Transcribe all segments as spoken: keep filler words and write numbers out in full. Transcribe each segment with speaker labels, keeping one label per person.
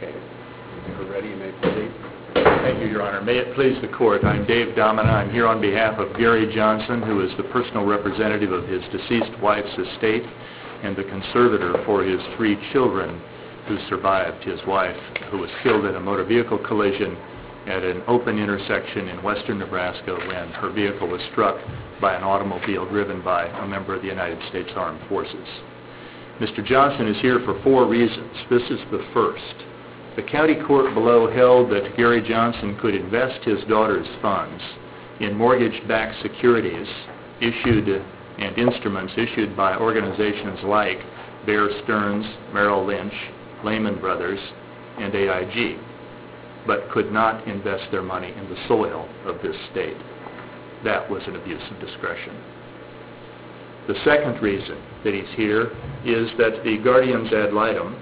Speaker 1: Okay. If you're ready, you may proceed.
Speaker 2: Thank you, Your Honor. May it please the Court, I'm Dave Domina. I'm here on behalf of Gary Johnson, who is the personal representative of his deceased wife's estate and the conservator for his three children who survived his wife, who was killed in a motor vehicle collision at an open intersection in western Nebraska when her vehicle was struck by an automobile driven by a member of the United States Armed Forces. Mister Johnson is here for four reasons. This is the first. The county court below held that Gary Johnson could invest his daughter's funds in mortgage-backed securities issued and instruments issued by organizations like Bear Stearns, Merrill Lynch, Lehman Brothers, and A I G, but could not invest their money in the soil of this state. That was an abuse of discretion. The second reason that he's here is that the guardians ad litem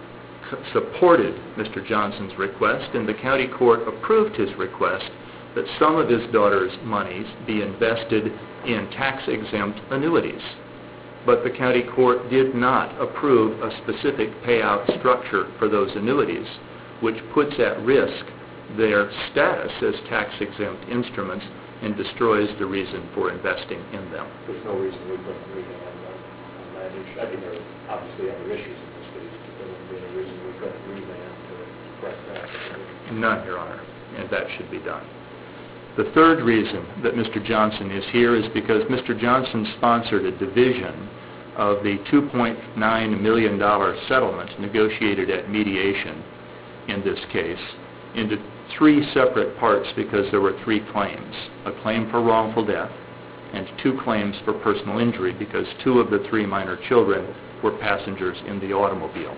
Speaker 2: supported Mister Johnson's request, and the county court approved his request that some of his daughter's monies be invested in tax-exempt annuities. But the county court did not approve a specific payout structure for those annuities, which puts at risk their status as tax-exempt instruments and destroys the reason for investing in them.
Speaker 1: There's no reason we couldn't remand on that issue. I mean, there are obviously other issues in this case, but there wouldn't be any reason we couldn't remand to correct that.
Speaker 2: None, Your Honor, and that should be done. The third reason that Mister Johnson is here is because Mister Johnson sponsored a division of the two point nine million dollars settlement negotiated at mediation in this case into three separate parts because there were three claims: a claim for wrongful death and two claims for personal injury because two of the three minor children were passengers in the automobile.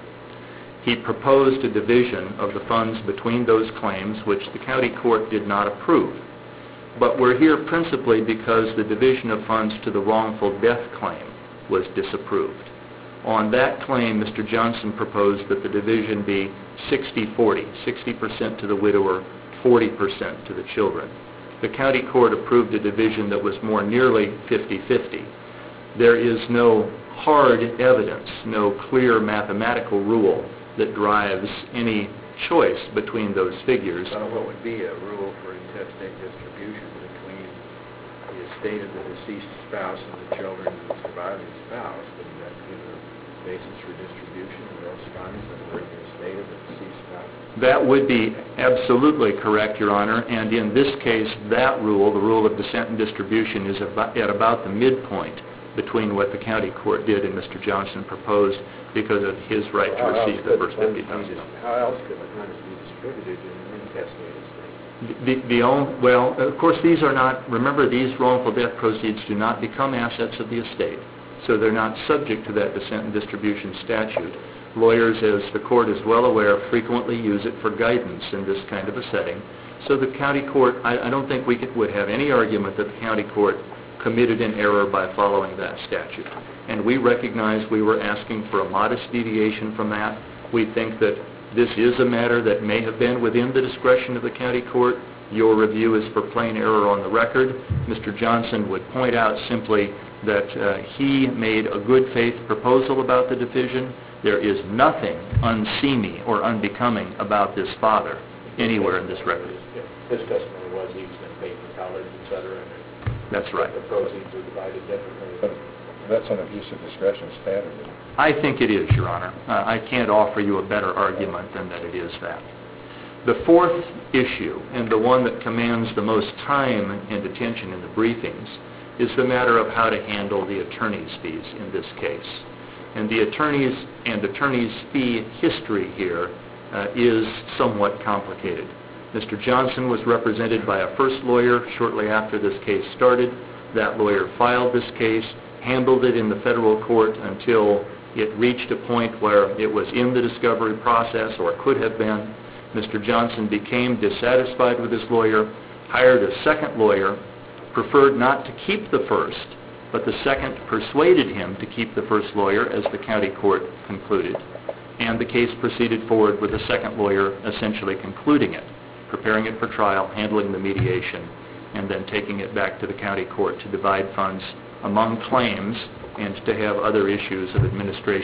Speaker 2: He proposed a division of the funds between those claims, which the county court did not approve. But we're here principally because the division of funds to the wrongful death claim was disapproved. On that claim, Mister Johnson proposed that the division be sixty forty, sixty percent to the widower, forty percent to the children. The county court approved a division that was more nearly fifty fifty. There is no hard evidence, no clear mathematical rule that drives any choice between those figures.
Speaker 3: Uh, what would be a rule for intestate distribution between the estate of the deceased spouse and the children of the surviving spouse? Wouldn't that give a basis for distribution of those funds that were in the estate of the deceased spouse?
Speaker 2: That would be absolutely correct, Your Honor, and in this case, that rule, the rule of descent and distribution, is about, at about the midpoint between what the county court did and Mister Johnson proposed because of his right to
Speaker 3: How
Speaker 2: receive the first fifty thousand dollars.
Speaker 3: How else could the funds be distributed in an intestate estate?
Speaker 2: The, the own, well, of course, these are not, remember, these wrongful death proceeds do not become assets of the estate, so they're not subject to that descent and distribution statute. Lawyers, as the court is well aware, frequently use it for guidance in this kind of a setting. So the county court, I, I don't think we could, would have any argument that the county court committed an error by following that statute. And we recognize we were asking for a modest deviation from that. We think that this is a matter that may have been within the discretion of the county court. Your review is for plain error on the record. Mister Johnson would point out simply that uh, he made a good faith proposal about the division. There is nothing unseemly or unbecoming about this father anywhere in this record.
Speaker 1: His testimony was he's been paid for college, et cetera.
Speaker 2: That's right.
Speaker 1: The proceeds are divided differently.
Speaker 3: But that's an abuse of discretion standard.
Speaker 2: I think it is, Your Honor. Uh, I can't offer you a better argument than that it is that. The fourth issue, and the one that commands the most time and attention in the briefings, is the matter of how to handle the attorney's fees in this case. And the attorney's and attorney's fee history here uh, is somewhat complicated. Mister Johnson was represented by a first lawyer shortly after this case started. That lawyer filed this case, handled it in the federal court until it reached a point where it was in the discovery process or could have been. Mister Johnson became dissatisfied with his lawyer, hired a second lawyer, preferred not to keep the first, but the second persuaded him to keep the first lawyer, as the county court concluded, and the case proceeded forward with the second lawyer essentially concluding it, preparing it for trial, handling the mediation, and then taking it back to the county court to divide funds among claims and to have other issues of administration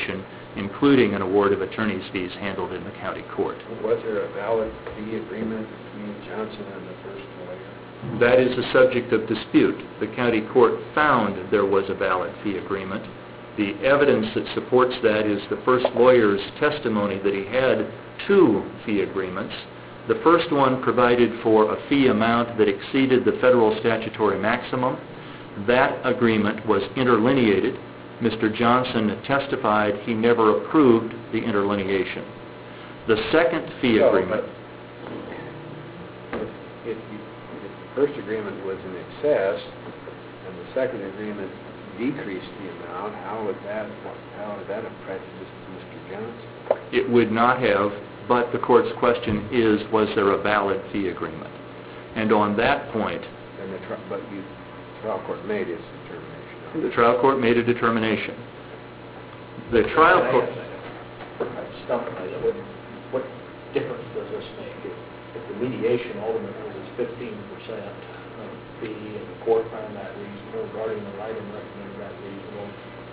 Speaker 2: including an award of attorney's fees handled in the county court.
Speaker 3: Was there a valid fee agreement between Johnson and the first lawyer?
Speaker 2: That is a subject of dispute. The county court found there was a valid fee agreement. The evidence that supports that is the first lawyer's testimony that he had two fee agreements. The first one provided for a fee amount that exceeded the federal statutory maximum. That agreement was interlineated. Mister Johnson testified he never approved the interlineation. The second fee
Speaker 3: So,
Speaker 2: agreement...
Speaker 3: If, if, you, if the first agreement was in excess and the second agreement decreased the amount, how would that how would that have prejudiced Mister Johnson?
Speaker 2: It would not have, but the court's question is, was there a valid fee agreement? And on that point...
Speaker 3: And the tri- but you, the trial court made its determination.
Speaker 2: The trial court made a determination. The trial court...
Speaker 1: I'm stumped by that. What, what difference does this make? If, if the mediation ultimately was fifteen percent of fee and the court found that reasonable, guardian ad litem recommended that reasonable,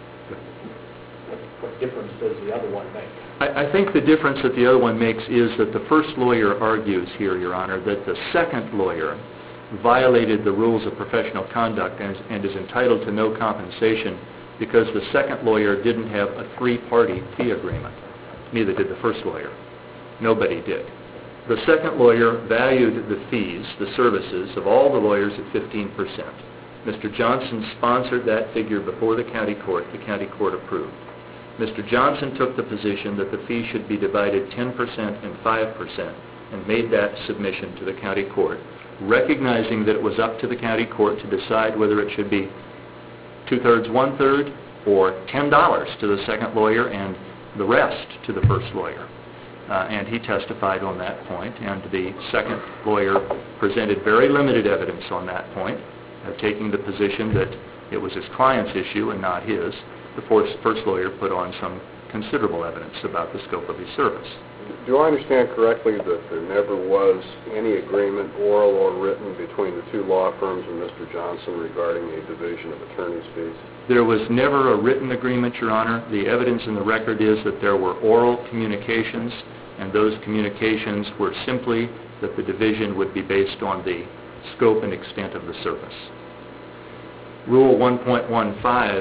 Speaker 1: what, what difference does the other one make?
Speaker 2: I, I think the difference that the other one makes is that the first lawyer argues here, Your Honor, that the second lawyer violated the rules of professional conduct and, and is entitled to no compensation because the second lawyer didn't have a three-party fee agreement. Neither did the first lawyer. Nobody did. The second lawyer valued the fees, the services, of all the lawyers at fifteen percent. Mister Johnson sponsored that figure before the county court. The county court approved. Mister Johnson took the position that the fee should be divided ten percent and five percent and made that submission to the county court, recognizing that it was up to the county court to decide whether it should be two-thirds, one-third, or ten dollars to the second lawyer and the rest to the first lawyer. Uh, and he testified on that point, and the second lawyer presented very limited evidence on that point, uh, taking the position that it was his client's issue and not his. The first, first lawyer put on some considerable evidence about the scope of his service.
Speaker 4: Do I understand correctly that there never was any agreement, oral or written, between the two law firms and Mister Johnson regarding a division of attorney's fees?
Speaker 2: There was never a written agreement, Your Honor. The evidence in the record is that there were oral communications, and those communications were simply that the division would be based on the scope and extent of the service. Rule one point one five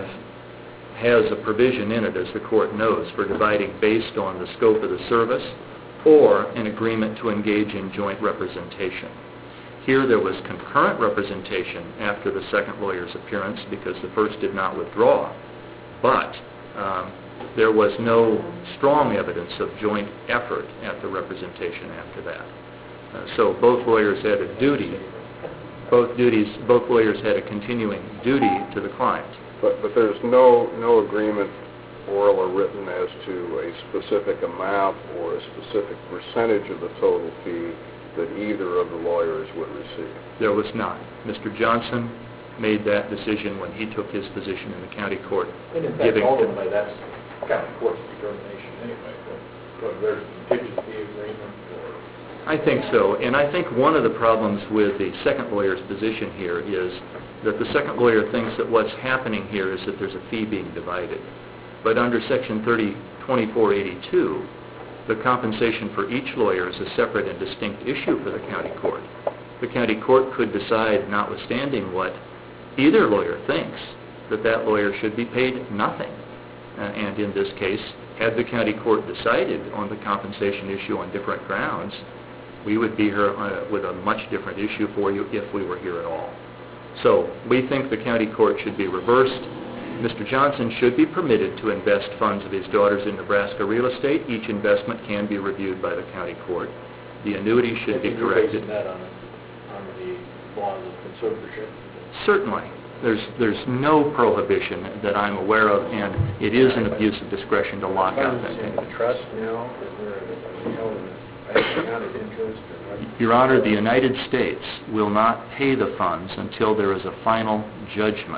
Speaker 2: has a provision in it, as the court knows, for dividing based on the scope of the service or an agreement to engage in joint representation. Here there was concurrent representation after the second lawyer's appearance because the first did not withdraw, but um, there was no strong evidence of joint effort at the representation after that. Uh, so both lawyers had a duty, both duties, both lawyers had a continuing duty to the client.
Speaker 4: But, but there's no, no agreement, oral or written, as to a specific amount or a specific percentage of the total fee that either of the lawyers would receive.
Speaker 2: There was not. Mister Johnson made that decision when he took his position in the county court.
Speaker 1: And in fact, ultimately, that's county court's determination anyway, whether there's a contingency agreement or...
Speaker 2: I think so, and I think one of the problems with the second lawyer's position here is that the second lawyer thinks that what's happening here is that there's a fee being divided. But under Section thirty twenty-four eighty-two, the compensation for each lawyer is a separate and distinct issue for the county court. The county court could decide, notwithstanding what either lawyer thinks, that that lawyer should be paid nothing. Uh, and in this case, had the county court decided on the compensation issue on different grounds, we would be here uh, with a much different issue for you if we were here at all. So we think the county court should be reversed. Mister Johnson should be permitted to invest funds of his daughters in Nebraska real estate. Each investment can be reviewed by the county court. The annuity should be corrected.
Speaker 1: You're basing that on, on the laws of conservatorship?
Speaker 2: Certainly. There's there's no prohibition that I'm aware of, and it is an abuse of discretion to lock out that
Speaker 3: in
Speaker 2: thing.
Speaker 3: the trust now? Is there a held in bank account of interest? Or what?
Speaker 2: Your Honor, the United States will not pay the funds until there is a final judgment.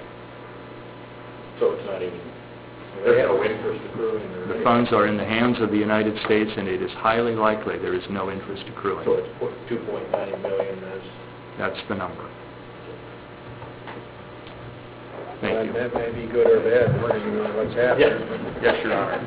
Speaker 1: So it's not even, there's no interest accruing? Or
Speaker 2: The funds are in the hands of the United States, and it is highly likely there is no interest accruing.
Speaker 1: So it's two point nine million as...
Speaker 2: That's the number. Thank you.
Speaker 3: That may be good or bad, depending on what's happening.
Speaker 2: Yes, yes, Your Honor.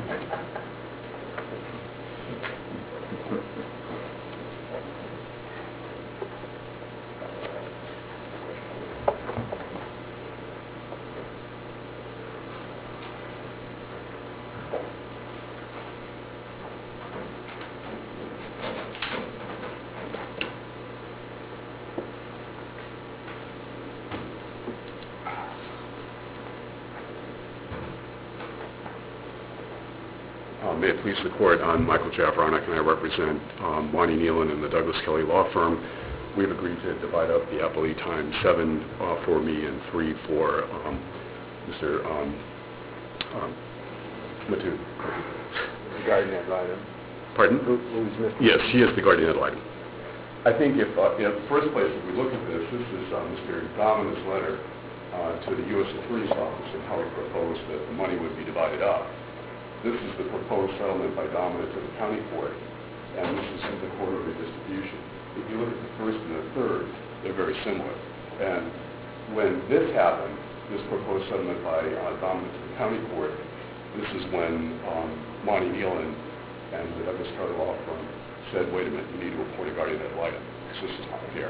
Speaker 5: Uh, May it please the Court, I'm Michael Javronic, and I represent um, Monty Nealon and the Douglas Kelly Law Firm. We've agreed to divide up the appellee time, seven uh, for me and three for um, Mister Um, um, Mattoon.
Speaker 3: Regarding that item.
Speaker 5: Pardon?
Speaker 3: Who, who's Mister
Speaker 5: Yes, he is the guardian ad litem. I think if, uh, in the first place, if we look at this, this is uh, Mister Dominant's letter uh, to the U S Attorney's Office and how he proposed that the money would be divided up. This is the proposed settlement by Dominant to the county court, and this is the quarterly distribution. If you look at the first and the third, they're very similar. And when this happened, this proposed settlement by uh, Dominant to the county court, this is when um, Monty Nealon and the Douglas Kelly Law Firm said, wait a minute, you need to appoint a guardian ad litem, because this is not fair.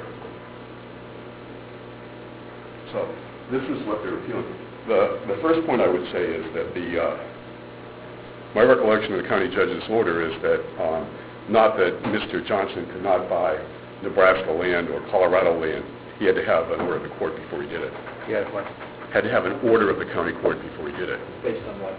Speaker 5: So this is what they're appealing. The, the first point I would say is that the uh, my recollection of the county judge's order is that um, not that Mister Johnson could not buy Nebraska land or Colorado land. He had to have an order of the court before he did it.
Speaker 3: He had what?
Speaker 5: Had to have an order of the county court before he did it.
Speaker 1: Based on what?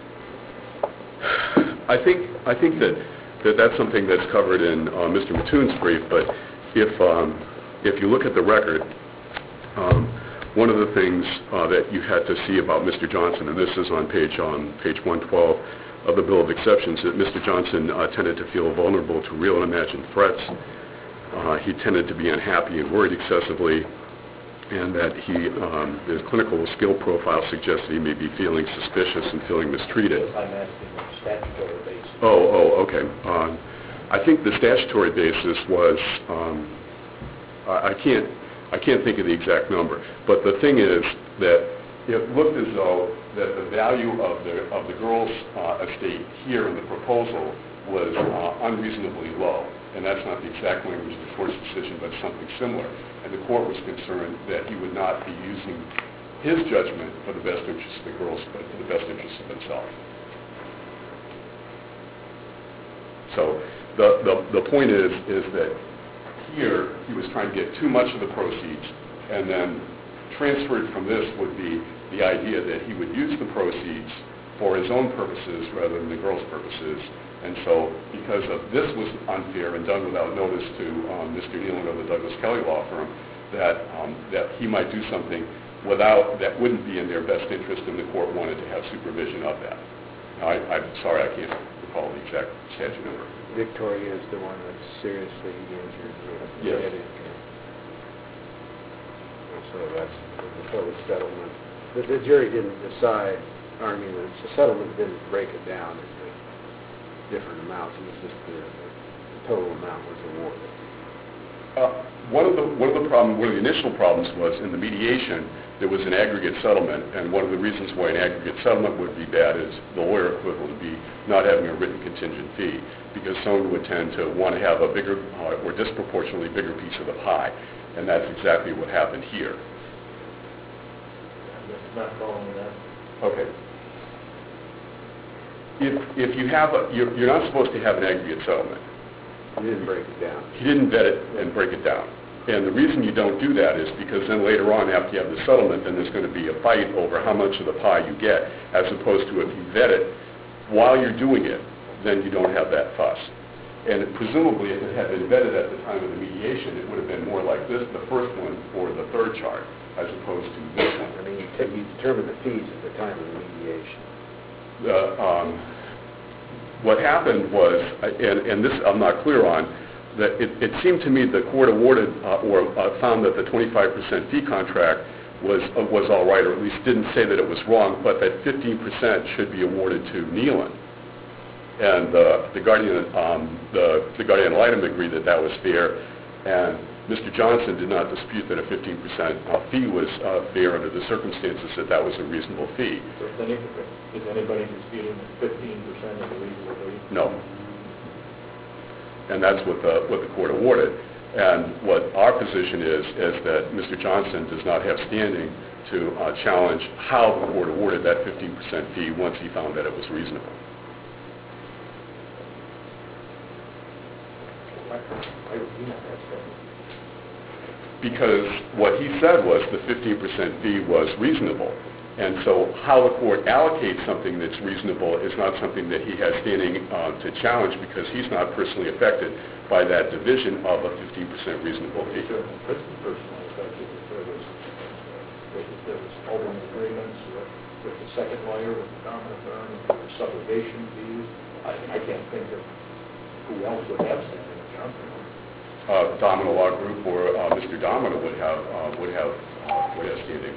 Speaker 5: I think I think that, that that's something that's covered in uh, Mister Mattoon's brief, but if um, if you look at the record, um, one of the things uh, that you had to see about Mister Johnson, and this is on page on page one twelve of the Bill of Exceptions, that Mister Johnson uh, tended to feel vulnerable to real and imagined threats. Uh, he tended to be unhappy and worried excessively, and that he, um, his clinical skill profile suggests that he may be feeling suspicious and feeling mistreated.
Speaker 1: I'm asking on a statutory basis.
Speaker 5: Oh, oh, okay. Um, I think the statutory basis was, um, I, I can't, I can't think of the exact number, but the thing is that it looked as though that the value of the of the girl's uh, estate here in the proposal was uh, unreasonably low, and that's not the exact language of the court's decision, but something similar. And the court was concerned that he would not be using his judgment for the best interest of the girls, but for the best interest of himself. So the, the, the point is, is that here he was trying to get too much of the proceeds, and then transferred from this would be the idea that he would use the proceeds for his own purposes rather than the girl's purposes. And so because of this was unfair and done without notice to um, Mister Nealon of the Douglas Kelly Law Firm, that, um, that he might do something without, that wouldn't be in their best interest, and the court wanted to have supervision of that. Now, I, I'm sorry, I can't recall the exact statute number.
Speaker 3: Victoria is the one that's seriously injured.
Speaker 5: Yes.
Speaker 3: So that's the total settlement. The, the jury didn't decide, I mean, the, the settlement didn't break it down into different amounts. It was just the, the total amount was awarded.
Speaker 5: Uh, one of the one of the problem, one of the initial problems was in the mediation there was an aggregate settlement, and one of the reasons why an aggregate settlement would be bad is the lawyer equivalent would be not having a written contingent fee, because someone would tend to want to have a bigger uh, or disproportionately bigger piece of the pie, and that's exactly what happened here.
Speaker 1: I'm not following that.
Speaker 5: Okay. If if you have a, you're, you're not supposed to have an aggregate settlement.
Speaker 3: You didn't break it down.
Speaker 5: He didn't vet it and break it down. And the reason you don't do that is because then later on, after you have the settlement, then there's going to be a fight over how much of the pie you get, as opposed to if you vet it while you're doing it, then you don't have that fuss. And presumably, if it had been vetted at the time of the mediation, it would have been more like this, the first one or the third chart, as opposed to this one.
Speaker 3: I mean, you, t- you determined the fees at the time of the mediation.
Speaker 5: The, um, what happened was, and, and this I'm not clear on, that it, it seemed to me the court awarded uh, or uh, found that the twenty-five percent fee contract was uh, was all right, or at least didn't say that it was wrong, but that fifteen percent should be awarded to Nealon. And uh, the guardian, um, the, the guardian ad litem agreed that that was fair, and Mister Johnson did not dispute that a fifteen percent uh, fee was uh, fair under the circumstances, that that was a reasonable fee.
Speaker 1: So is any- is anybody disputing that fifteen percent is a reasonable fee?
Speaker 5: No. And that's what the, what the court awarded. And what our position is, is that Mister Johnson does not have standing to uh, challenge how the court awarded that fifteen percent fee once he found that it was reasonable.
Speaker 1: Why would he not have standing?
Speaker 5: Because what he said was the fifteen percent fee was reasonable. And so how the court allocates something that's reasonable is not something that he has standing uh, to challenge, because he's not personally affected by that division of a fifteen percent reasonable fee.
Speaker 1: Sure, personally personally affected if there was, if there was ultimate agreements with, with the second lawyer, with the dominant firm, if there was subrogation fees. I, I can't think of who else would have standing in Johnson.
Speaker 5: Uh, Domino Law Group or uh, Mister Domino would have uh, would have uh, would have standing.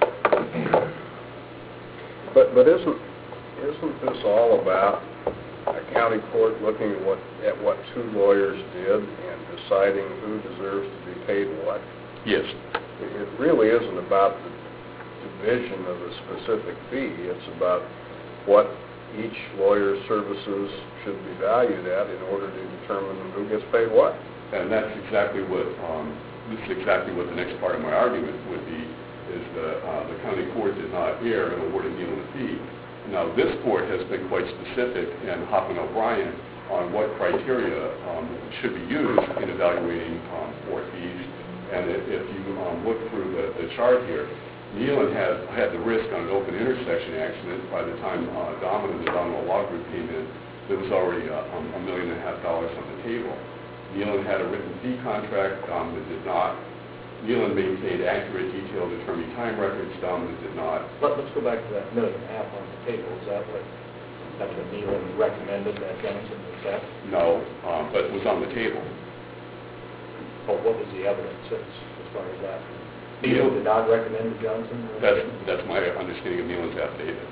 Speaker 4: But, but isn't, isn't this all about a county court looking at what, at what two lawyers did and deciding who deserves to be paid what?
Speaker 5: Yes.
Speaker 4: It really isn't about the division of a specific fee. It's about what each lawyer's services should be valued at in order to determine who gets paid what.
Speaker 5: And that's exactly what um, this is exactly what the next part of my argument would be. Is the, uh, the county court did not err in awarding Nealon a fee. Now, this court has been quite specific in Hoffman O'Brien on what criteria um, should be used in evaluating um, court fees. And if, if you um, look through the, the chart here, Nealon had, had the risk on an open intersection accident. By the time uh, Domino, the Domino Law Group came in, there was already a, a million and a half dollars on the table. Nealon had a written fee contract, Domino did not. Nealon maintained accurate, detailed attorney time records. Domino did not.
Speaker 1: But let's go back to that million and a half on the table. Is that what, that's what Nealon recommended that Johnson accept?
Speaker 5: No, um, but it was on the table.
Speaker 1: But what was the evidence as, as far as that? Nealon did not recommend to Johnson?
Speaker 5: That's, that's my understanding of Nealon's affidavit.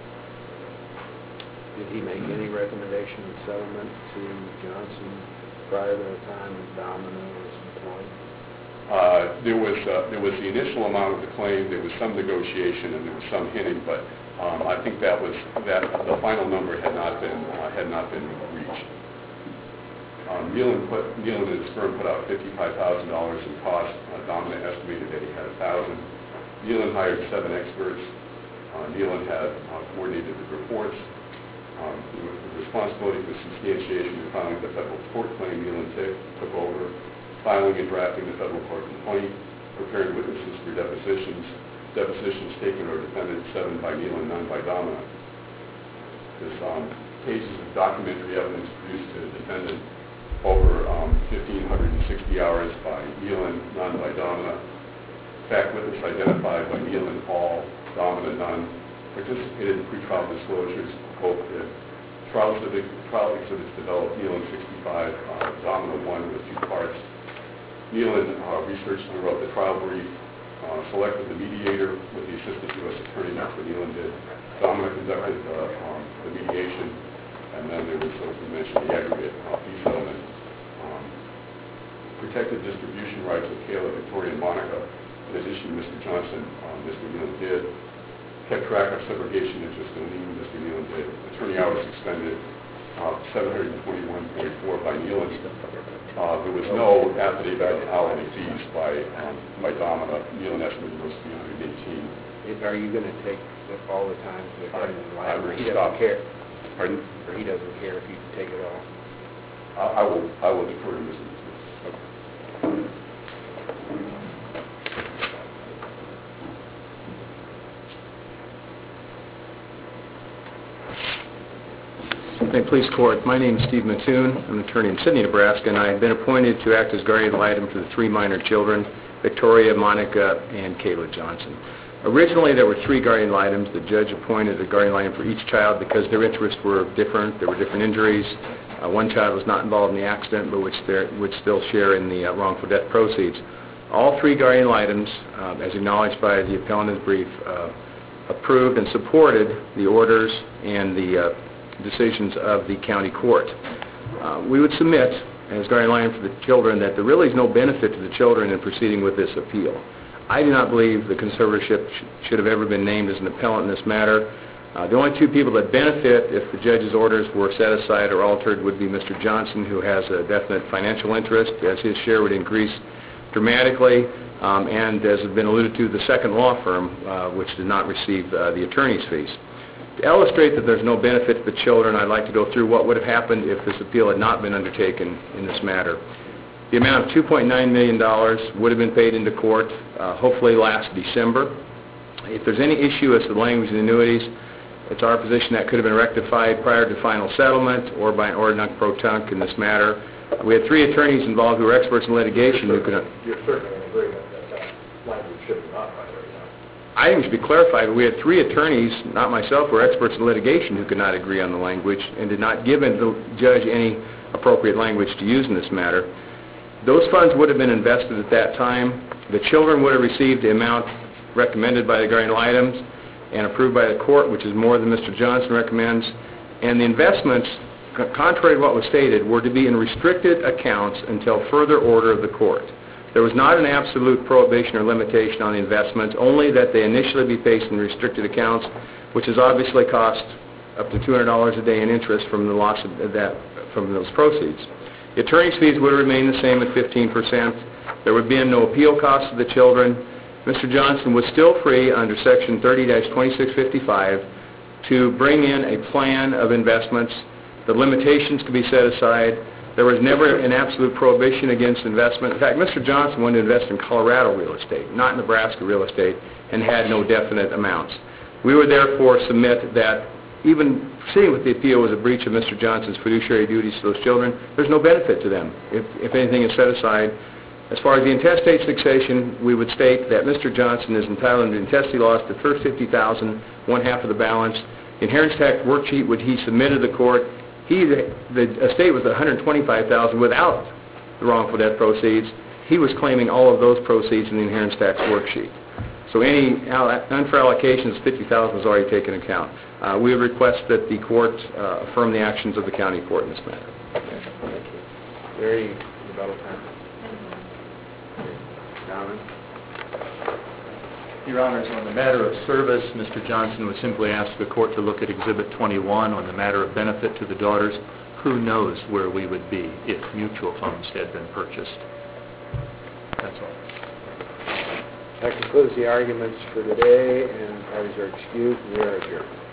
Speaker 3: Did he make any recommendation of settlement to Johnson prior to the time that Domino was employed?
Speaker 5: Uh, there was uh, there was the initial amount of the claim. There was some negotiation and there was some hinting, but um, I think that was that the final number had not been uh, had not been reached. Um, Nealon put Nealon and his firm put out fifty-five thousand dollars in cost. Uh, Domino estimated that he had a thousand. Nealon hired seven experts. Uh, Nealon had uh, coordinated the reports. Um, the responsibility for substantiation and filing the federal tort claim, Nealon took over. Filing and drafting the federal court complaint, preparing witnesses for depositions, depositions taken or defended, seven by Nealon, none by Domino. There's um, cases of documentary evidence produced to the defendant, over um, one thousand five hundred sixty hours by Nealon, none by Domino. Fact witness identified by Nealon, all, Domino, none. Participated in pretrial disclosures, both the trial exhibits, trial exhibits developed, Nealon sixty-five, uh, Domino one with two parts. Nealon uh, researched and wrote the trial brief, uh, selected the mediator with the assistant U S attorney, that's what Nealon did. Domino conducted uh, um, the mediation, and then there was, as we mentioned, the aggregate uh, fee settlement. Um, protected distribution rights of Kayla, Victoria, and Monica. In addition, Mister Johnson, um, Mister Nealon did. Kept track of subrogation interest and lien, Mister Nealon did. Attorney hours expended, uh, seven hundred twenty-one point four by Nealon. Uh, there was no affidavit of hourly fees by um, by Domino. Nealon estimated those to be one hundred eighteen.
Speaker 3: Are you going to take all the time to the
Speaker 5: I- I will
Speaker 3: He
Speaker 5: stop.
Speaker 3: doesn't care.
Speaker 5: Pardon?
Speaker 3: Or he doesn't care if you take it all.
Speaker 5: I, I will I will defer to Mister Smith.
Speaker 6: May it please court, my name is Steve Mattoon. I'm an attorney in Sidney, Nebraska, and I have been appointed to act as guardian ad litem for the three minor children, Victoria, Monica, and Kayla Johnson. Originally, there were three guardian ad litems. The judge appointed a guardian ad litem for each child because their interests were different. There were different injuries. Uh, one child was not involved in the accident, but would, would still share in the uh, wrongful death proceeds. All three guardian ad litems, uh, as acknowledged by the appellant in his brief, uh, approved and supported the orders and the uh, decisions of the county court. Uh, we would submit as guardian ad litem for the children, that there really is no benefit to the children in proceeding with this appeal. I do not believe the conservatorship sh should have ever been named as an appellant in this matter. Uh, the only two people that benefit if the judge's orders were set aside or altered would be Mister Johnson, who has a definite financial interest, as his share would increase dramatically, um, and as has been alluded to, the second law firm, uh, which did not receive uh, the attorney's fees. To illustrate that there's no benefit to the children, I'd like to go through what would have happened if this appeal had not been undertaken in this matter. The amount of two point nine million dollars would have been paid into court, uh, hopefully last December. If there's any issue as to the language of the annuities, it's our position that could have been rectified prior to final settlement or by an ordinance nunc pro tunc in this matter. We had three attorneys involved who were experts in litigation who could...
Speaker 1: You're certainly in agreement that that language should be modified right now.
Speaker 6: I think it should be clarified, but we had three attorneys, not myself, who were experts in litigation who could not agree on the language and did not give the judge any appropriate language to use in this matter. Those funds would have been invested at that time. The children would have received the amount recommended by the guardian ad litem and approved by the court, which is more than Mister Johnson recommends. And the investments, contrary to what was stated, were to be in restricted accounts until further order of the court. There was not an absolute prohibition or limitation on the investments, only that they initially be placed in restricted accounts, which has obviously cost up to two hundred dollars a day in interest from the loss of that, from those proceeds. The attorney's fees would remain the same at fifteen percent. There would be no appeal costs to the children. Mister Johnson was still free under Section thirty dash twenty-six fifty-five to bring in a plan of investments. The limitations could be set aside. There was never an absolute prohibition against investment. In fact, Mister Johnson wanted to invest in Colorado real estate, not Nebraska real estate, and had no definite amounts. We would therefore submit that even proceeding with the appeal was a breach of Mister Johnson's fiduciary duties to those children. There's no benefit to them if, if anything is set aside. As far as the intestate succession, we would state that Mister Johnson is entitled under intestate laws to the first fifty thousand dollars, one half of the balance. The inheritance tax worksheet which he submitted to the court, he, the, the estate was one hundred twenty-five thousand dollars without the wrongful death proceeds. He was claiming all of those proceeds in the inheritance tax worksheet. So any unfair allocations, fifty thousand dollars was already taken into account. Uh, we would request that the court uh, affirm the actions of the county court in this matter.
Speaker 3: Thank you. Very rebuttal time. Donna?
Speaker 2: Your Honors, on the matter of service, Mister Johnson would simply ask the court to look at Exhibit twenty-one on the matter of benefit to the daughters. Who knows where we would be if mutual funds had been purchased? That's all.
Speaker 3: That concludes the arguments for today, and parties are excused. We are adjourned.